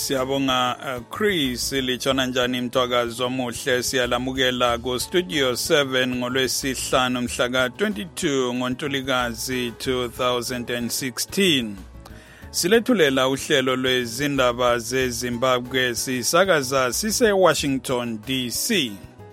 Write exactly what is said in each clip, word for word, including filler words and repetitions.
Siyabonga uh, Chris lichona njani mtwakazi omuhle siyalamukela ku Studio seven ngolwesihlanu mhla ka twenty-two ngoNtulikazi two thousand sixteen. Silethulela uhlelo lwezindaba zeZimbabwe sisakaza sise Washington D C.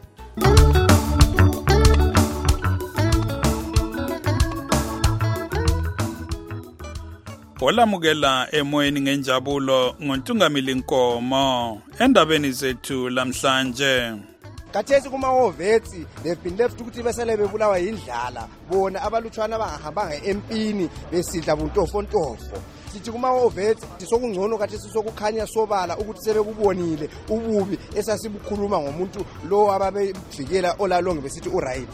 Olamukela emoyeni ngenjabulo ngontungamili Nkomo endabeni zethu lamhlanje. Kathesi kuma ovetsi they've been left ukuthi besele bebulawa indlala bona abalutshwana bangahambanga empini besidla buntofontofo. Sithi kuma ovetsi sokungcono kathesi sokukhanya sobala ukuthi sebekubonile ububi esasibukhuluma ngomuntu lo ababevikela olalonge besithi uright.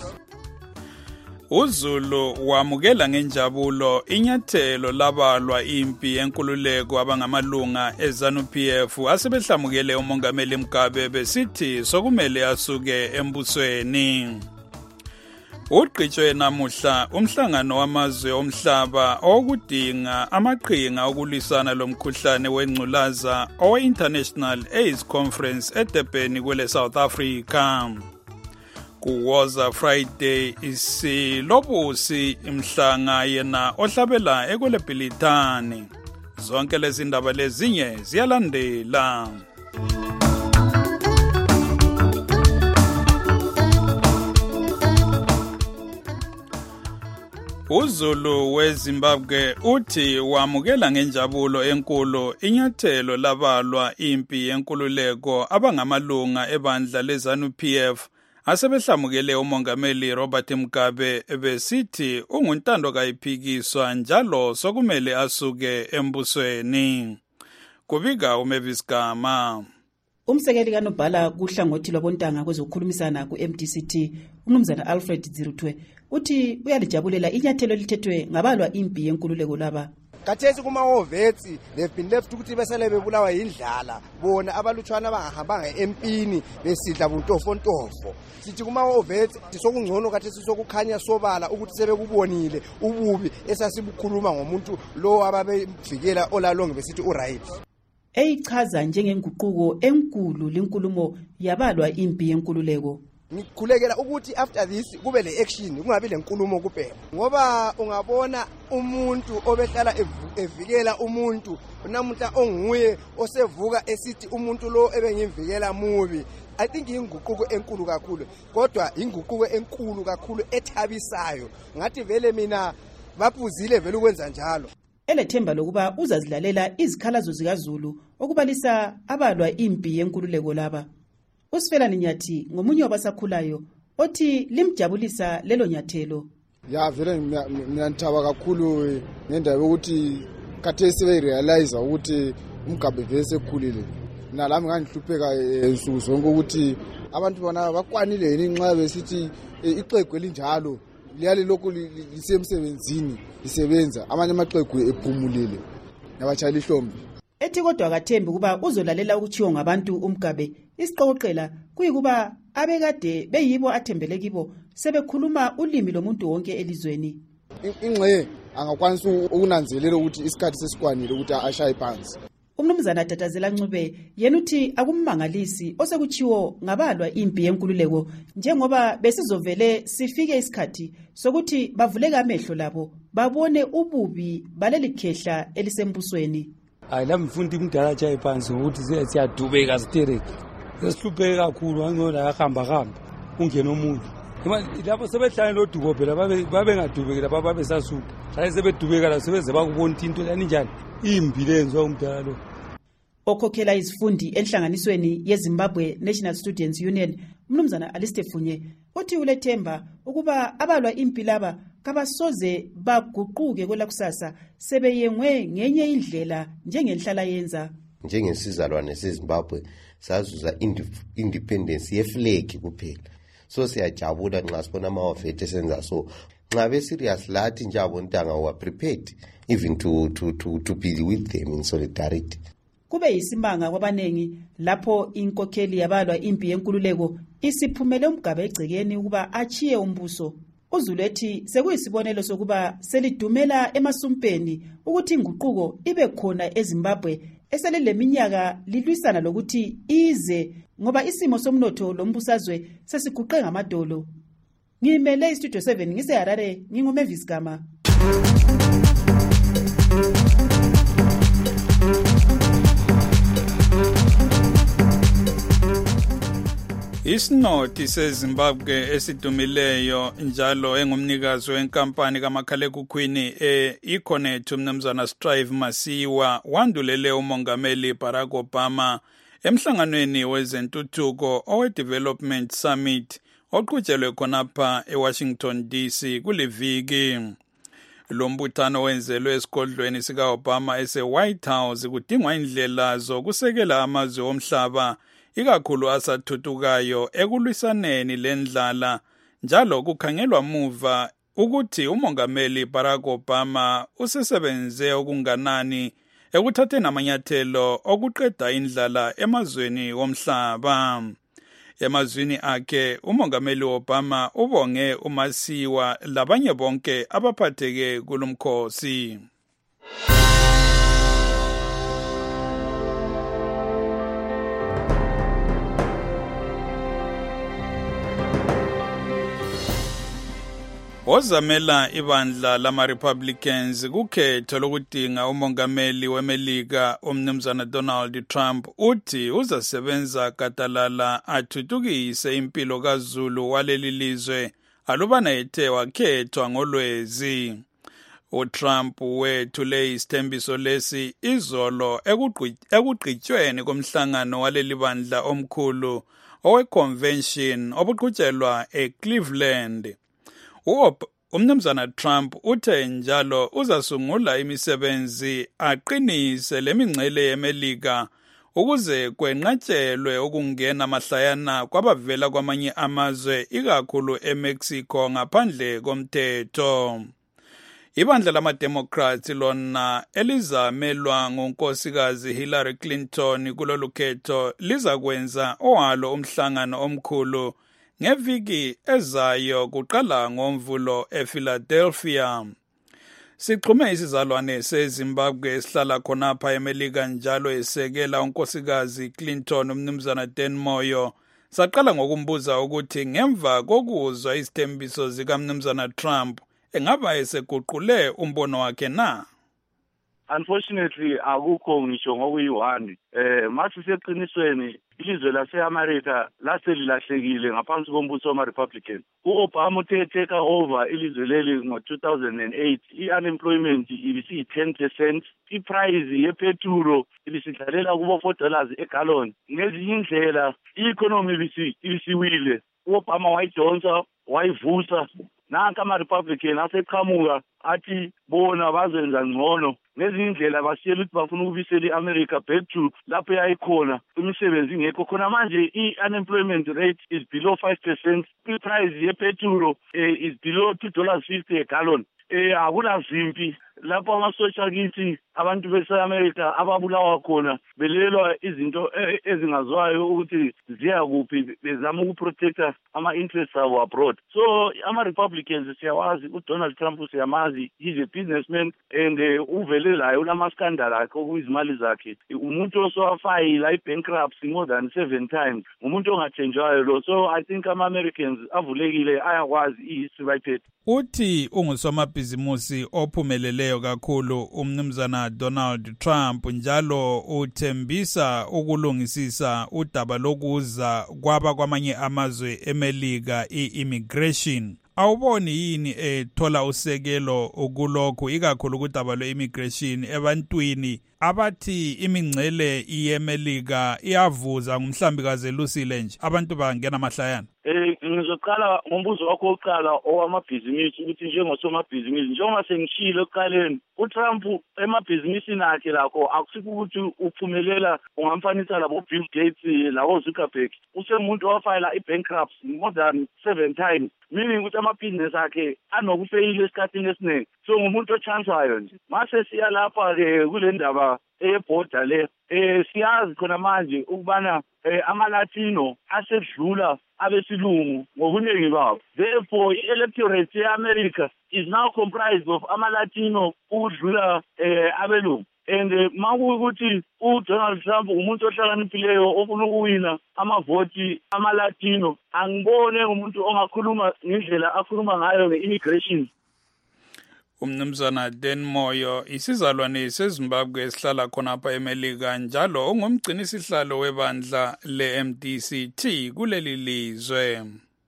uZulu wamukela ngenjabulo inyathelo labalwa impi yenkululeko abangamalunga eZanu-P F asebehlamukele umongameli Mugabe besithi sokumele asuke embusweni. Uqhitshwe namuhla umhlangano wamazwe omhlaba okudinga amaqhinga okulwisana lomkhuhlane wengculaza owe-International AIDS Conference eDurban kwele South Africa. Kuwoza Friday isilobusi imhlanga yena ohlabela ekweleBhilitani. Zonke lezi ndaba lezinye ziyalandela. uZulu weZimbabwe uthi wamukela ngenjabulo enkulu inyathelo labalwa impi yenkululeko abangamalunga ebandla leZanu-P F asebehlamukele umongameli Robert Mugabe besithi unguntando kayiphikiswa njalo sokumele asuke embusweni. Kubika uMavis Gama. Umsekeli kaNobhala kuhlangothi lwabontanga kwezokukhulumisana ku-M D C T uMnumzana Alfred Zirutwe uthi uyalijabulela inyathelo elithethwe ngabalwa impi yenkululeko laba. Kathesi kuma ovetsi they've been left ukuthi besele bebulawa indlala bona abalutshwana bangahambanga empini besidla buntofontofo. Sithi kuma ovetsi sokungcono kathesi sokukhanya sobala ukuthi sebekubonile ububi esasibukhuluma ngomuntu lo ababevikela olalonge besithi uright. Eyichaza njengenguquko enkulu linkulumo yabalwa impi yenkululeko. Ngikhulekela ukuthi after this kube le action kungabi lenkulumo kuphela ngoba ungabona umuntu obehlala evikela umuntu namuhla onguye osevuka esithi umuntu lo ebengimvikela mubi. I think inguquko enkulu kakhulu kodwa inguquko enkulu kakhulu ethabisayo ngathi vele mina baphuzile vele ukwenza njalo. Elethemba lokuba uzazilalela izikhalazo zikaZulu okubalisa abalwa impi yenkululeko laba. Usifela Nyathi ngomunye wabasakhulayo othi limjabulisa lelo nyathelo. Ya vele ngiyantaba kakhulu ngendaba ukuthi kathesi be realize ukuthi uMgabe vele sekhulile. Nalami ngangihlupheka ensuku zonke ukuthi abantu bona bakwanile yini nxa besithi ixhegu elinjalo liyali lokhu lisemsebenzini lisebenza amanye amaqhegu ephumulile nabachayila ihlombe. Ethi kodwa akathembi kuba uzolalela ukuthiwa ngabantu uMgabe isiqoqela kuyikuba abekade beyibo athembele kibo sebekhuluma ulimi lomuntu wonke elizweni. Ingxe angakwanisa ukunanzelela ukuthi isikhathi sesikwanile ukuthi ashaye phansi. Umnumzana Tatazela Ncube yena uthi akummangalisi osekuchiwo ngabalwa impi yenkululeko njengoba besizovele sifike isikhathi sokuthi bavuleka amehlo labo babone ububi baleli khehla elisembusweni. Ayilamfundi imdala achaye phansi ukuthi siyadubeka siterek. Sesihlupheke kakhulu angona yahamba hamba ungena umuntu. Lapho sebehlane lo dubo phela babe babengadubeki lapha babe sasuka. Hayi sebedubeka la sebeze bakubona into yani njani imbi lenzwa umdala lo. Okhokhela izifundi enhlanganisweni yeZimbabwe National Students Union uMnumzana Alistair Funye uthi ulethemba ukuba abalwa impi laba kabasoze baguquke kwelakusasa sebeyengwe ngenye indlela njengenhlala yenza. Njengesizalwane seZimbabwe sazuza independence yeflag kuphela. So siyajabula nxa sibona amawafethe senza so. Nxa be serious lathi njabo ntanga wa prepared even to to to to be with them in solidarity. Kube yisimanga kwabanengi lapho inkokheli yabalwa impi yenkululeko isiphumele uMgabe egcekeni ukuba achiye umbuso. uZulu ethi sekuyisibonelo sokuba selidumela emasumpeni ukuthi inguquko ibe khona eZimbabwe esele leminyaka lilwisana lokuthi ize ngoba isimo somnotho lombusazwe sesiguqe ngamadolo. Ngimele istudio seven ngiseHarare, nginguMavis Gama. Isinoti seZimbabwe esidumileyo njalo engumnikazi wenkampani kamakhalekhukhwini e-Econet umnumzana Strive Masiyiwa wandulele umongameli Barack Obama emhlanganweni wezentuthuko owe-Development Summit oqhutshelwe khonapha eWashington D C kuliviki. Lo mbuthano wenzelwe esigodlweni sika-Obama ese-White House kudingwa indlela zokusekela amazwe omhlaba ikakhulu asathuthukayo ekulwisaneni lendlala, njalo kukhangelwa muva ukuthi umongameli Barack Obama usesebenze okunganani ekuthatheni amanyathelo okuqeda indlala emazweni womhlaba. Emazwini akhe umongameli Obama ubonge uMasiyiwa labanye bonke abaphatheke kulomkhosi. Ozamela ibandla lama-Republicans kukhetho lokudinga umongameli weMelika umnumzana Donald Trump uthi uzasebenza gadalala athuthukise impilo kaZulu waleli lizwe alubana ethe wakhethwa ngolwezi. UTrump wethule isithembiso lesi izolo ekugqityweni komhlangano waleli bandla omkhulu owe-convention obuqhutshelwa eCleveland. Umnumzana Trump uthe njalo uzasungula imisebenzi aqinise lemingcele yeMelika ukuze kwenqatshelwe ukungena mahlayana kwabavela kwamanye amazwe ikakhulu eMexico ngaphandle komthetho. Ibandla lama-Democrats lona elizamelwa ngunkosikazi Hillary Clinton kulolu khetho lizakwenza ohalo umhlangano omkhulu ngeviki ezayo kuqala ngoMvulo ePhiladelphia. Sixhume isizalwane seZimbabwe esihlala khonapha eMelika njalo esekela unkosikazi Clinton umnumzana Dan Moyo. Saqala ngokumbuza ukuthi ngemva kokuzwa izithembiso zikaMnumzana Trump engaba eseguqule umbono wakhe na? Unfortunately akukho ngisho ngokuyi-one eh mase seqinisweni ilizwe lase-America laselilahlekile ngaphansi kombuso wama-Republican. U-Obama uthe take over ilizwe leli ngo-two thousand eight, i-unemployment ibisiyi-ten percent, i-price yepetrol ibisidlalela kubo four dollars egalon. Ngezinye indlela i-economy ibisiwile. U-Obama wayidonsa wayivusa. Nanka ama-Republican aseqhamuka athi bona bazenza ngcono ngezinye indlela basiyela ukuthi bafuna ukubisela i-America back to lapho yayikhona imisebenzi ingekho khona manje. I-unemployment rate is below five percent, i-price yepetrol eh, is below two dollars fifty a gallon. Eh akunazimpi lapho amasosha kithi abantu base-America ababulawa khona belelwa izinto ezingazwayo ukuthi ziya kuphi bezama ukuprotecta ama-interests abo abroad. So ama-Republicans siyawazi, uDonald Trump siyamazi, he's a businessman and uh, uvele layo ulama-scandal akhe okuyizimali zakhe. Umuntu osowafayila i-bankruptcy more than seven times, umuntu ongathenjwayo lo. So I think ama-Americans avulekile ayakwazi i-history bayiphethe. Uthi ungusomabhizimusi ophumeleleyo kakhulu umnumzana Donald Trump njalo uthembisa ukulungisisa udaba lokuza kwaba kwamanye amazwe eMelika i-immigration. Awuboni yini ethola usekelo ukulokhu ikakhulu kudaba lwe-immigration ebantwini abathi imingcele iyeMelika iyavuza ngumhlambi kazelusile nje abantu bangena mahlayana? Eh ngizoqala ngombuzo wakho oqala owamabhizinisi ukuthi njengosomabhizinisi njengoba sengishilo eqaleni uTrump emabhizinisini akhe lakho akusikho ukuthi uphumelela ungamfanisa labo Bill Gates labo Zuckerberg. Usemuntu owafayela i-bankruptcy more than seven times, meaning ukuthi amabhizinisi akhe anokufeyila esikhathini esiningi. So ngumuntu ochanswayo nje. Mase siya lapha ke kule ndaba eyebhoda le eh siyazi khona manje ukubana ama-Latino asedlula abesilungu ngobuningi babo. Therefore i-electorate ye-America is now comprised of ama-Latino ukudlula abelungu. and makuwukuthi uDonald Trump umuntu ohlakaniphileyo ofuna ukuwina amavoti ama-Latino, angibone umuntu ongakhuluma ngendlela akhuluma ngayo nge-immigration. Umnumzana Dan Moyo, isizalwane seZimbabwe esihlala khonapha eMelika njalo ungumgcini sihlalo webandla le-M D C T kuleli lizwe.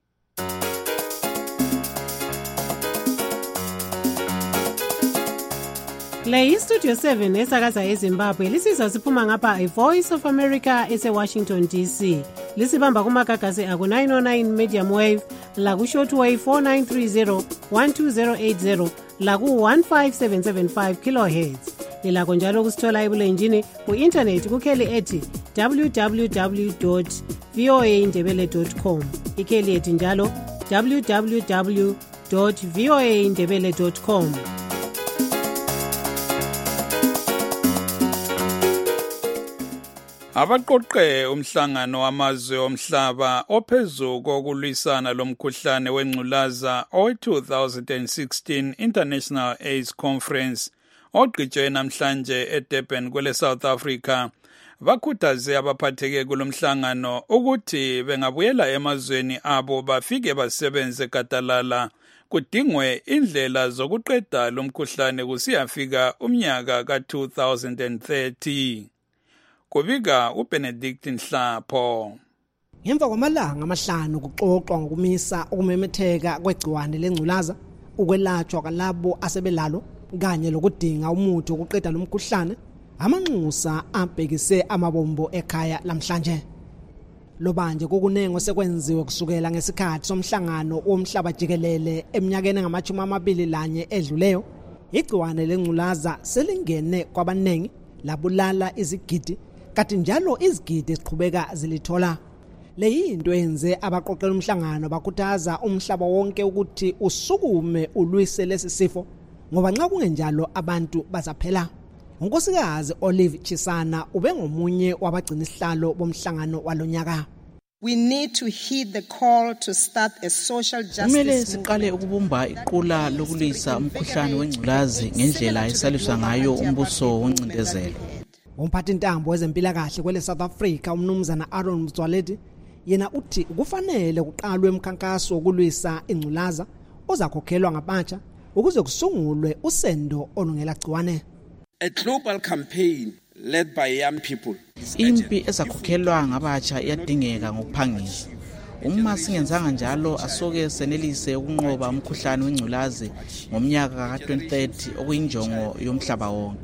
Le iStudio seven esakaza eZimbabwe lisizwa siphuma ngapha iVoice of America ese-Washington D C. Lisibamba kumagagasi aku nine oh nine medium wave, laku shortwave four nine three zero one two zero eight zero, laku one five seven seven five kilohertz. Lilakho njalo kusithola ebulenjini ku-internet kukheli ethi w w w dot voa ndebele dot com. Ikheli ethi njalo w w w dot voa ndebele dot com. Abaqoqe umhlangano wamazwe omhlaba ophezu kokulwisana lomkhuhlane wengculaza owe two thousand sixteen International AIDS Conference ogqitshwe namhlanje eDurban kwele South Africa bakhuthaze abaphatheke kulomhlangano ukuthi bengabuyela emazweni abo bafike basebenze gadalala kudingwe indlela zokuqeda lomkhuhlane kusiyafika umnyaka ka two thousand thirty. Kubika uBenedict Nhlapho. Ngemva kwamalanga amahlanu kuxoxwa ngokumisa ukumemetheka kwegciwane lengculaza, ukwelatshwa kwalabo asebelalo kanye lokudinga umuthi wokuqeda lomkhuhlane, amanxusa abhekise amabombo ekhaya lamhlanje. Lobanje kokunengo sekwenziwe kusukela ngesikhathi somhlangano womhlaba jikelele eminyakeni engamachumi amabili lanye edluleyo. Igciwane lengculaza selingene kwabanengi labulala izigidi, kanti njalo izigidi siqhubeka zilithola. Leyinto yenze abaqoqela umhlangano bakhuthaza umhlaba wonke ukuthi usukume ulwise lesi sifo, ngoba nxa kungenjalo abantu bazaphela. Unkosikazi Olive Chisana ubengomunye wabagcina isihlalo bomhlangano walonyaka. We need to heed the call to start a social justice. Kumele siqale ukubumba iqula lokulisa umkhuhlane wengculazi ngendlela esaliswa ngayo umbuso woncindezelo. Umphathi intambo wezempilakahle kwele South Africa umnumzana Aaron Mzwaledi yena uthi kufanele kuqalwe emkhankaso wokulwisa ingculaza ozakhokhelwa ngabatsha ukuze kusungulwe usendo olungela gciwane. A global campaign led by young people. Impi ezakhokhelwa ngabatsha iyadingeka ngokuphangisa. Uma singenzanga njalo asoke senelise ukunqoba umkhuhlane wengculazi ngomnyaka ka twenty thirty okuyinjongo yomhlaba wonke.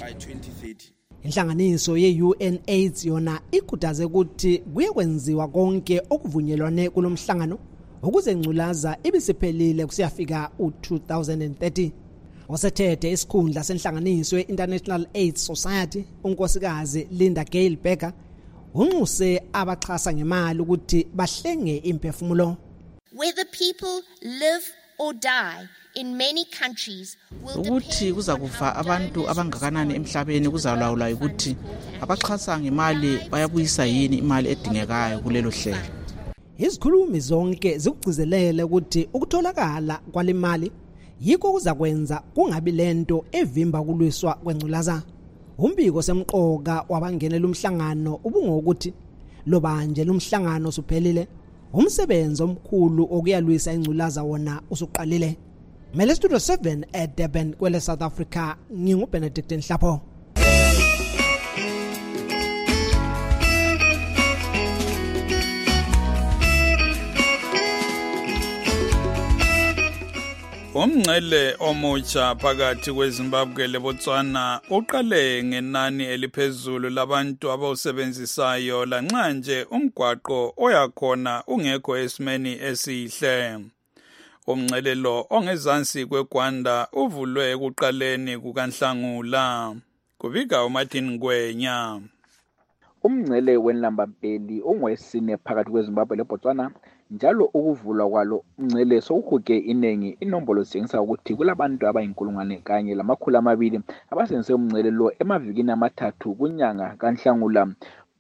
Inhlanganiso ye-U N AIDS yona ikhuthaze ukuthi kuye kwenziwa konke okuvunyelwane kulomhlangano ukuze ingculaza ibisiphelile kusiyafika u two thousand thirty. Osethethe isikhundla senhlanganiso ye-International AIDS Society unkosikazi Linda Gail Becker unxuse abaxhasa ngemali ukuthi bahlenge imphefumulo. Whether people live or die in many countries will ukuthi kuza kufa abantu abangakanani emhlabeni kuzalawula ukuthi abaxhasa ngemali bayabuyisa yini imali edingekayo kulelo hlelo. Izikhulumi zonke zikugcizelele ukuthi ukutholakala kwalemali yikho kuzakwenza kungabi lento evimba kulwiswa kwengculaza. Umbiko semqoka wabangenela umhlangano ubungokuthi lobanje lumhlangano suphelile, umsebenzi omkhulu okuyalwisa ingculaza wona usuqalile. Mele Studio seven at Durban kwele South Africa, nginguBenedict Nhlapho. Umngcele omutsha phakathi kweZimbabwe leBotswana uqale ngenani eliphezulu labantu abawusebenzisayo lanxa nje umgwaqo oyakhona ungekho esimeni esihle. Umngcele lo ongezansi kweGwanda uvulwe ekuqaleni kukaNhlangula. Kubika uMartin Ngwenya. Umngcele wenlambampeli ongwesine phakathi kweZimbabwe leBotswana njalo ukuvulwa kwalo umngcele sokuhuge inengi inombolo singisa ukuthi kulabantu abayinkulungwane kanye lamakhulu amabili abasebenzise umngcele lo emavikini amathathu kunyanga kaNhlangula.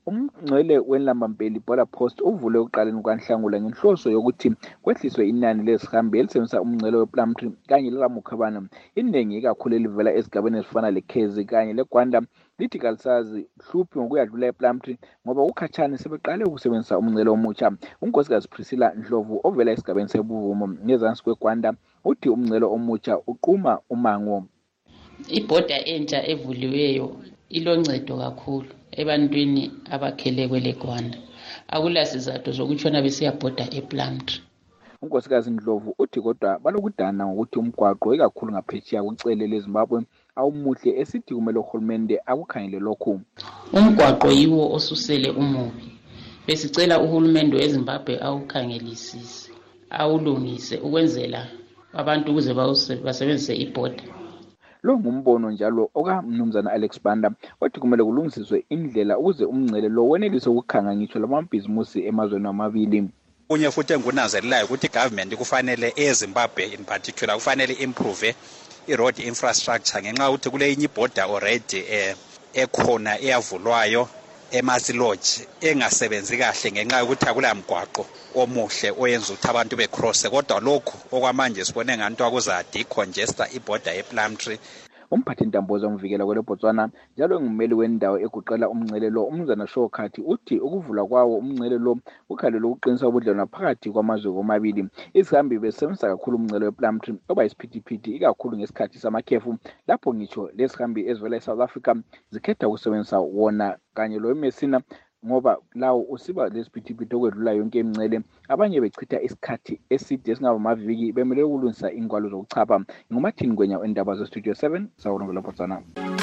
umngcele wenlambampeli Border Post uvule uqaleni kwanhlangula ngenhloso yokuthi kwehliswe inani lezihambi elisebenzisa umngcele wePlumtree kanye leLamukhabana. Iningi kakhulu elivela esigabeni esifana leKhezi kanye leGwanda lithi kalisazi hluphi ngokuyadlula ePlumtree ngoba ukhatshana sebeqale ukusebenzisa umngcele omutsha. Unkosikazi Priscilla Ndlovu ovela esigabeni seBuvumo ngezansi kweGwanda uthi umngcele omutsha uquma umango. Ibhoda entsha evuliweyo iloncedo kakhulu ebantwini abakhele kwele Gwanda. Akula sizathu zokutshona besiyabhoda ePlumtree. Unkosikazi Ndlovu uthi kodwa balokudana ngokuthi umgwaqo ikakhulu ngaphetsheya kucele leZimbabwe awumuhle esithi kumele uhulumende akukhangele lokhu. Umgwaqo yiwo osusele umubi. Besicela uhulumende weZimbabwe awukhangelisise, awulungise ukwenzela abantu ukuze basebenzise ibhoda. Lo ngumbono njalo okaMnumzana Alex Banda othi kumele kulungisiswe indlela ukuze umngcele lo wenelise ukukhanga ngitsho lamabhizimusi emazweni amabili. Kunye futhi engunanzelelayo ukuthi government kufanele eZimbabwe in particular kufanele improve i-road infrastructure ngenxa ukuthi kule inye ibhoda already eh ekhona eyavulwayo eMasilodge engasebenzi kahle ngenxa yokuthi akula mgwaqo omuhle oyenza ukuthi abantu becross kodwa lokho okwamanje sibone nganto akuza decongesta ibhoda ePlumtree. Umphathi Ntamboza umvikela kwele Botswana njalo ngumeli wendawo eguqela umngcele lo uMnumzana Showkhathi uthi ukuvula kwawo umngcele lo ukhalelo ukuqinisa ubudlelwano phakathi kwamazwe omabili. Izihambi besebenzisa kakhulu umngcele wePlumtree oba isiphithiphithi ikakhulu ngesikhathi samakhefu lapho ngitsho lesihambi ezivela eSouth Africa zikhetha ukusebenzisa wona kanye lo eMessina ngoba lawo usiba lesiphithiphithi okwedlula yonke imingcele. Abanye bechitha isikhathi eside esingaba amaviki bemele ukulungisa ingwalo zokuchapha. Ngumathini Ngwenya endaba ze Studio seven sawubona Botswana.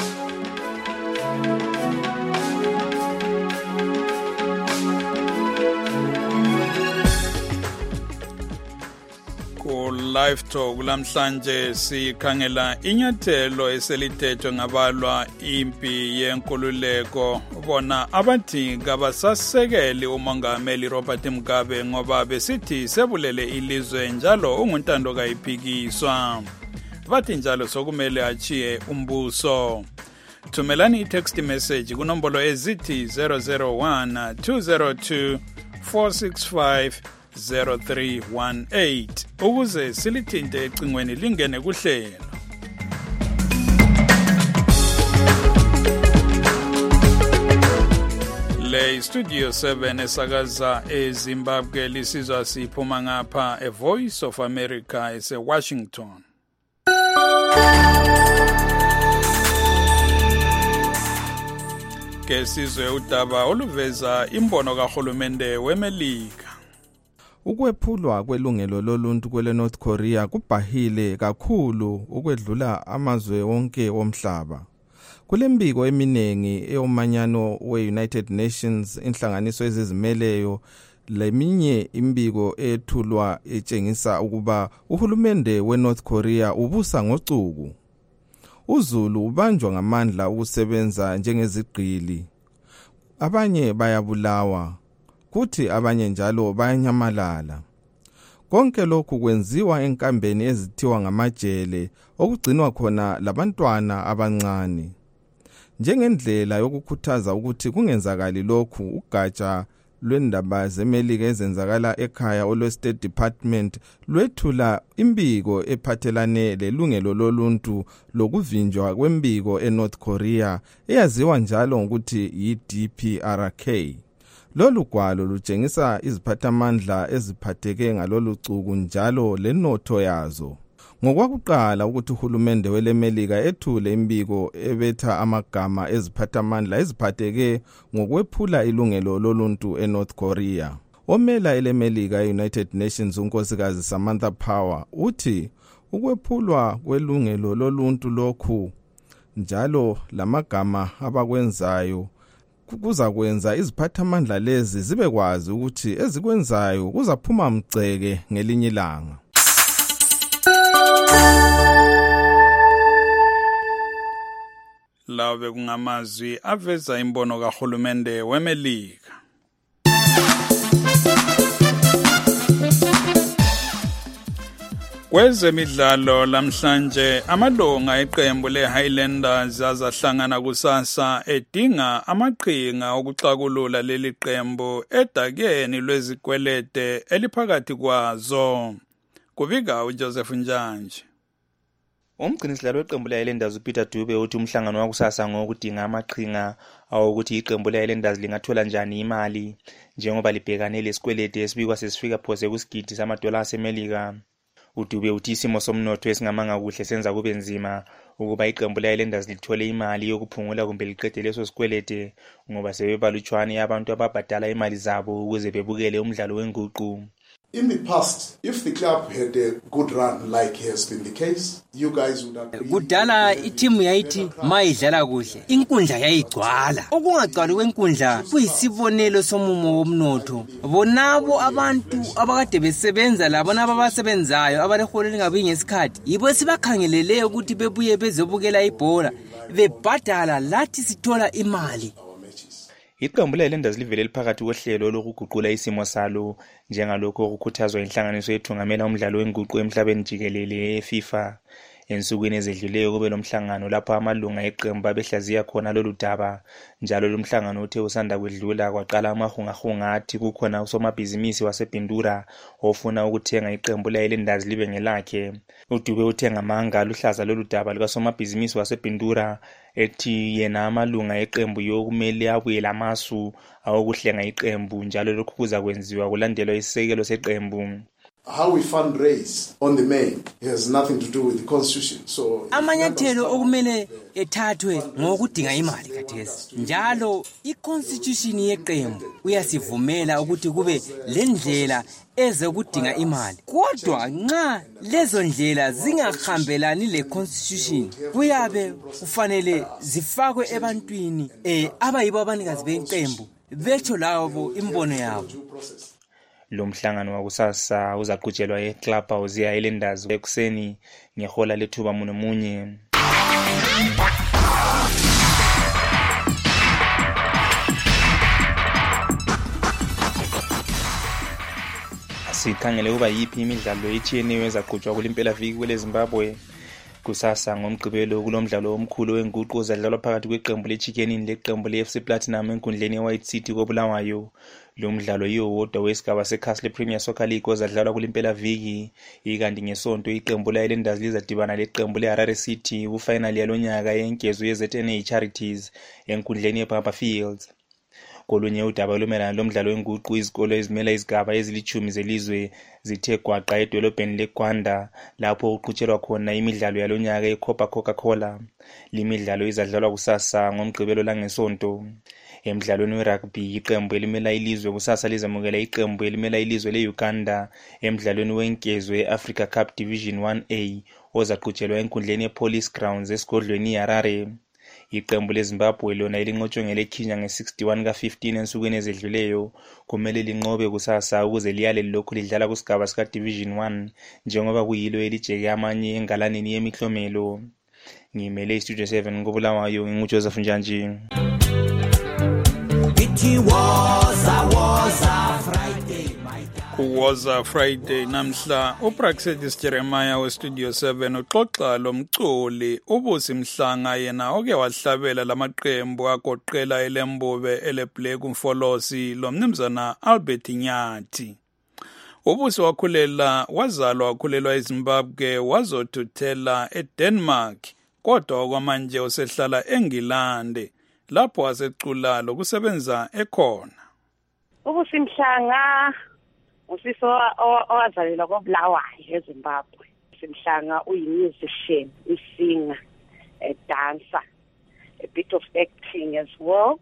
Live Talk lamhlanje sikhangela inyathelo eselithethwe ngabalwa impi yenkululeko bona abathi kabasasekeli umongameli Robert Mugabe ngoba besithi sebulele ilizwe njalo unguntando kayiphikiswa. Bathi njalo sokumele achiye umbuso. Thumelani i-text message kunombolo ezithi zero zero one two zero two four six five zero three one eight ukuze silithinte ecingweni lingene kuhlelo. Le Studio seven esakaza eZimbabwe lisizwa siphuma ngapha A Voice of America ese Washington. Ke sizwe udaba oluveza imbono kahulumende weMelika. Ukwephulwa kwelungelo loluntu kwele North Korea kubhahile kakhulu ukwedlula amazwe wonke omhlaba. Kulembiko eminengi eyomanyano we-United Nations inhlanganiso ezizimeleyo leminye imbiko ethulwa etshengisa ukuba uhulumende we-North Korea ubusa ngocuku. UZulu ubanjwa ngamandla ukusebenza njengezigqili. Abanye bayabulawa. Kuthi abanye njalo bayanyamalala. Konke lokhu kwenziwa enkambeni ezithiwa ngamajele okugcinwa khona labantwana abancane. Njengendlela yokukhuthaza ukuthi kungenzakali lokhu, ugatsha lwendaba zeMelika ezenzakala ekhaya olwe State Department lwethula imbiko ephathelane lelungelo loluntu lokuvinjwa kwembiko eNorth Korea eyaziwa njalo ngokuthi yi-D P R K. Lolu gwalo lutshengisa iziphathamandla eziphatheke ngalolu cuku njalo lenotho yazo. Ngokwakuqala ukuthi uhulumende weleMelika ethule imbiko ebetha amagama eziphathamandla eziphatheke ngokwephula ilungelo loluntu eNorth Korea. Omela eleMelika eUnited Nations unkosikazi Samantha Power uthi ukwephulwa kwelungelo loluntu lokhu njalo lamagama abakwenzayo kuza kwenza iziphathamandla lezi zibe kwazi ukuthi ezikwenzayo kuzaphuma mgceke ngelinye ilanga. Lawe kungamazwi aveza imbono kahulumende weMelika. Kwezemidlalo lamhlanje amalunga eqembu leHighlanders azahlangana kusasa edinga amaqhinga okuxakulula leli qembu edakeni lwezikwelede eliphakathi kwazo. Kubika uJoseph Njanje. Umgcinisilalo weqembu leHighlanders uPeter Dube uthi umhlangano wakusasa ngokudinga amaqhinga awukuthi iqembu leHighlanders lingathola njani imali njengoba libhekane lesikwelede esibikwa sesifika phose kusigidi samadola aseMelika. uDube uthi isimo somnotho esingamanga kuhle senza kube nzima ukuba iqembu leHighlanders lithole imali yokuphungula kumbe liqede leso sikwelede ngoba sebebalutshwane abantu ababhadala imali zabo ukuze bebukele umdlalo wenguqu. In the past, if the club had a good run like has been the case, you guys would have... Kudala itimu yayithi mayidlala kuhle, inkundla yayigcwala. Okungagcwali kwenkundla kuyisibonelo somumo womnotho. Bonabo abantu abakade besebenza labo nababasebenzayo abaleholo lingabi ngesikhathi. Yibo sibakhangelele ukuthi bebuye bezobukela ibhola, bebhadala lathi sithola imali. Iqembu leHighlanders livele liphakathi kohlelo lokuguqula isimo salo njengalokho okukhuthazwa inhlanganiso ethungamela umdlalo wenguqu emhlabeni jikelele eFIFA. Ensukwini ezedluleyo kube lomhlangano lapho amalunga eqembu abehlaziya khona lolu daba njalo lomhlangano uthe usanda kwedlula kwaqala amahungahunga athi kukhona usomabhizinisi wasebhindura ofuna ukuthenga iqembu leHighlanders libe ngelakhe. uDube uthenga amanga luhlaza lolu daba likasomabhizinisi wasebhindura ethi yena amalunga eqembu yokumele abuye lamasu awokuhlenga iqembu njalo lokhu kuza kwenziwa kulandelwa isisekelo seqembu. How we fundraise on the main has nothing to do with the constitution. So amanyathelo okumele ethathwe ngokudinga imali kathesi. Njalo iconstitution yeqembu uyasivumela ukuthi kube lendlela ezokudinga imali. Kodwa nxa lezo ndlela zingahambelani le constitution kuyabe kufanele zifakwe ebantwini eh abayibo abanikazi beqembu betho labo imbono yabo. Lo mhlangano wakusasa uzaqhutshelwa eClub House yeHighlanders ekuseni ngehola lethuba munye munye. Sikhangele kuba yiphi imidlalo etshiyeneyo ezaqhutshwa kulimpela viki kwele Zimbabwe. Kusasa ngomgqibelo kulomdlalo omkhulu wenguqu ozadlalwa phakathi kweqembu leChicken Inn leqembu leF C Platinum enkundleni yeWhite City koBulawayo. Lo mdlalo yiwodwa wesigaba seCastle Premier Soccer League ozadlalwa kulimpela viki. Ikanti ngesonto iqembu leHighlanders lizadibana leqembu leHarare City kufinal yalonyaka yenkezo yeZ N A Charities enkundleni yeBaba Fields. Kolunye udaba lumelana lomdlalo wenguqu izikolo ezimela izigaba ezilichumi zelizwe zithe gwaqa edolobheni leGwanda lapho uqhutshelwa khona imidlalo yalonyaka eCopa Coca-Cola. Limidlalo izadlalwa kusasa ngomgqibelo langesonto. Emidlalweni werugby iqembu elimela ilizwe kusasa lizamukela iqembu elimela ilizwe leUganda emidlalweni wenkezwe eAfrica Cup Division one A ozaqhutshelwa enkundleni yePolice Grounds esigodlweni iHarare. Iqembu leZimbabwe lona elinqotshwe ngeleKhinya nge-sixty-one ka fifteen ensukwini ezedluleyo kumele linqobe kusasa ukuze liyale lokhu lidlala kusigaba sika Division one njengoba kuyilo elijeke amanye engalaneni yemiklomelo. Ngimele iStudio seven koBulawayo nginguJoseph Njanje. It was a was a Friday. Kuwoza Friday namhla uPraxedis Jeremiah weStudio seven uxoxa lomculi uBusi Mhlanga yena oke wahlabela lamaqembu agoqela eLembube eleBlack umfolosi lomnumzana Albert Nyathi. uBusi wakhulela wazalwa wakhulelwa eZimbabwe wazothuthela eDenmark kodwa kwamanje usehlala eNgilande lapho wasecula lokusebenza ekhona. uBusi Mhlanga usisi owazalelwa koBulawayo eZimbabwe. Simhlanga uyi-musician, i-singer, a dancer, a bit of acting as well.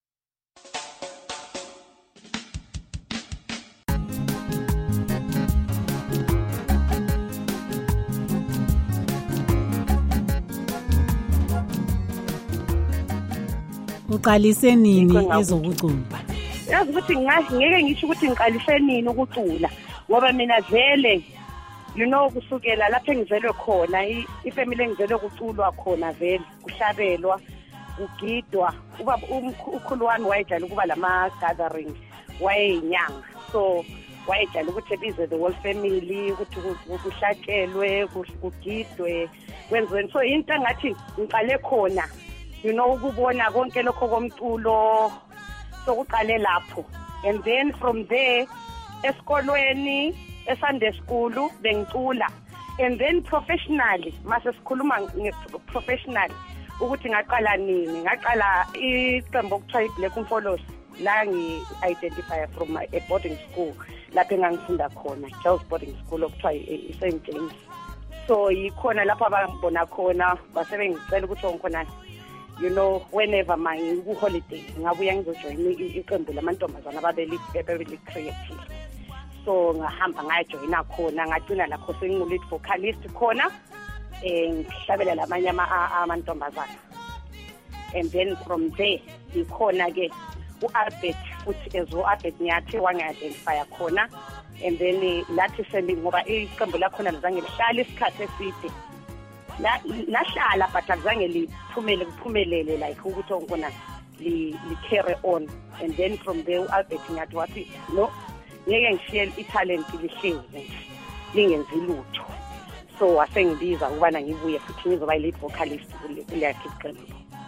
Uqalise nini ezokucula? Yazi ukuthi ngeke ngisho ukuthi ngiqalise nini ukucula ngoba mina vele you know kusukela lapho engizelwe khona ifamily engizelwe kuculwa khona vele kuhlabelwa kugidwa uba ukhulu wami wayedlala kuba lama gatherings wayeyinyanga so wayejala ukuthi ebize the whole family ukuthi kuhlatshelwe kugidwe kwenziweni. So into engathi ngiqale khona you know ukubona konke lokho komculo sokuqale lapho, and then from there esikolweni eSunday school bengicula, and then professionally mase sikhuluma professionally ukuthi ngaqala nini. Ngaqala iqembu okuthiwa iBlack Umfolosi la ngi-identify from a boarding school lapho engangifunda khona, Charles Boarding School okuthiwa i-Saint James. So yikhona lapho abangibona khona basebengicela ukuthi ngikhona you know whenever my holiday ngabuya ngizojoin iqembu lamantombazana ababeli creative. So ngahamba ngajoina khona, ngagcina lapho sengilead vocalist khona eh ngihlabela lamanye amantombazana, and then from there ikhona ke uAlbert futhi ezo Albert Nyathi wangi-identify khona, and then lathi sendi ngoba iqembu lakhona lizange lihlale isikhathi eside la lahlala but azange liphumele kuphumelele like ukuthi ngona li carry on, and then from there uAlbert Nyathi wathi no ngeke ngishiye italent lihlezi lingenzi lutho. So wasengibiza ukubana ngibuye futhi ngizoba lead vocalist kule qembu.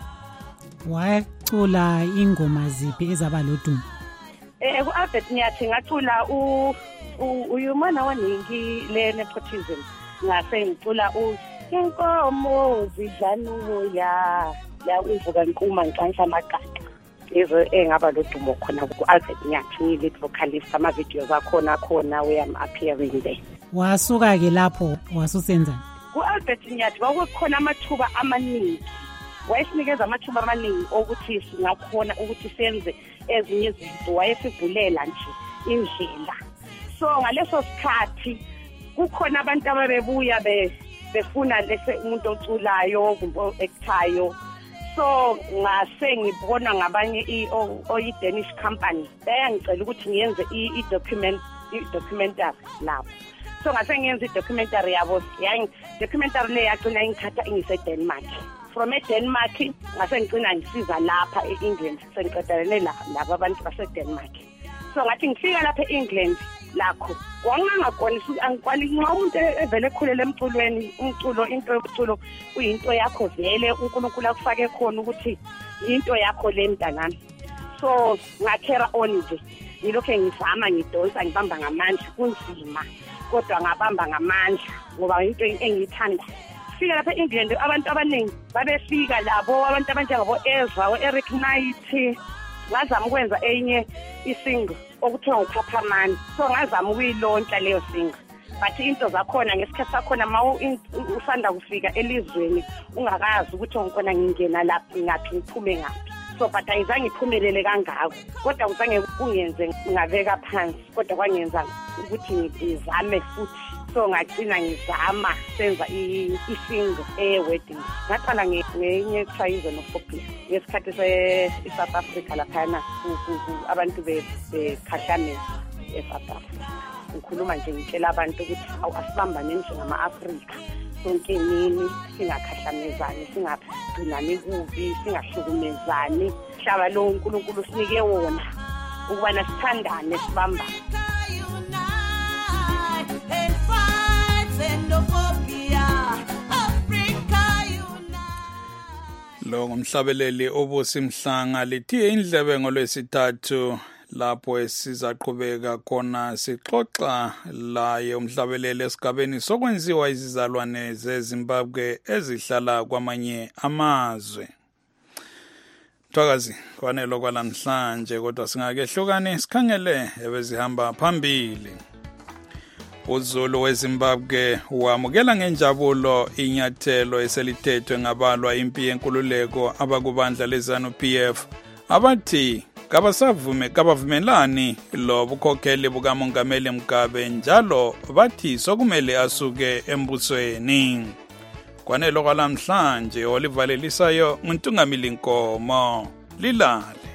Wacula ingoma ziphi ezaba lodumo? Eh uAlbert Nyathi ngacula u uyumana waningi le nepotism, ngase ngicula u inkomo zidlanuya la uvuka nkuma nkanhla amaqaqa. Lezo engaba lodumo khona kuAlbert Nyathi ngi lead vocalist, ama videos akhona khona we am appearing there. Wasuka ke lapho wasusenzani? kuAlbert Nyathi kwakukhona amathuba amaningi, wayesinikeza amathuba amaningi ukuthi singakhona ukuthi senze ezinye izinto, wayesivulela nje indlela. So ngaleso sikhathi kukhona abantu ababebuya befuna lese umuntu oculayo kumbe ekuthayo. So ngase ngibona ngabanye i-Danish company bayangicela ukuthi ngiyenze i-document i-documentary lapho. So ngase ngiyenza i-documentary yabo, yang documentary le yagcina ingithatha ingise Denmark. From eDenmark ngase ngicina ngisiza lapha eEngland, sengiqedelele laba abantu base Denmark. So ngathi ngifika lapha eEngland lakho wangangaqonisa angikwali umuntu evele ekhulele emculweni, umculo into yokuculo kuyinto yakho vele uNkulunkulu akufake khona ukuthi into yakho le mntanami. So ngakhera on nje ngilokho ngizama ngidonsa ngibamba ngamandla kunzima, kodwa ngabamba ngamandla ngoba into engiyithanda. Fika lapha eEngland abantu abaningi babefika labo abantu abanjengabo Ezra, Eric Knight, ngazama ukwenza enye isingle okuthiwa uPhaphamani. So ngazama ukuyilontsha leyo single, but into zakhona ngesikhathi sakhona mawu usanda kufika elizweni ungakazi ukuthi ngikhona ngingena lapha ngaphi ngiphume ngaphi. So but ayizange iphumelele kangako, kodwa uzange kungenze ngaveka phansi, kodwa kwangenza ukuthi ngizame futhi. So ngagcina ngizama senza i-single e-wedding. Ngaqala ngenye trial nophopia ngesikhathi se-South Africa laphana abantu bekhahlameza e-South Africa. Ngikhuluma nje ngitshela abantu ukuthi awu asibambane njengama-Afrika sonke nini, singakhahlamezani, singagcinani kubi, singahlukumezani. Hlaba lo uNkulunkulu sinike wona ukubana sithandane sibambane. Lo ngumhlabeleli obusi Mhlanga lithiye indlebe ngolwesithathu lapho esizaqhubeka khona sixoxa laye umhlabeleli esigabeni sokwenziwa izizalwane zeZimbabwe ezihlala kwamanye amazwe. Thakazi kwanele kwalamhlanje, kodwa singakehlukane sikhangele ebezihamba phambili. uZulu weZimbabwe wamukela ngenjabulo inyathelo eselithethwe ngabalwa impi yenkululeko abakubandla leZANU P F abathi kabasavume kabavumelani lo bukhokheli bukamongameli Mugabe, njalo bathi sokumele asuke embusweni. Kwanele kwalamhlanje olivalelisayo uNtungamili Nkomo lilale.